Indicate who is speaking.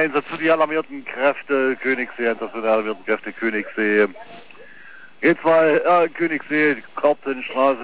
Speaker 1: Einsatz für die alarmierten Kräfte Königssee, Einsatz für die alarmierten Kräfte Königssee. G2, Königssee, Kortenstraße.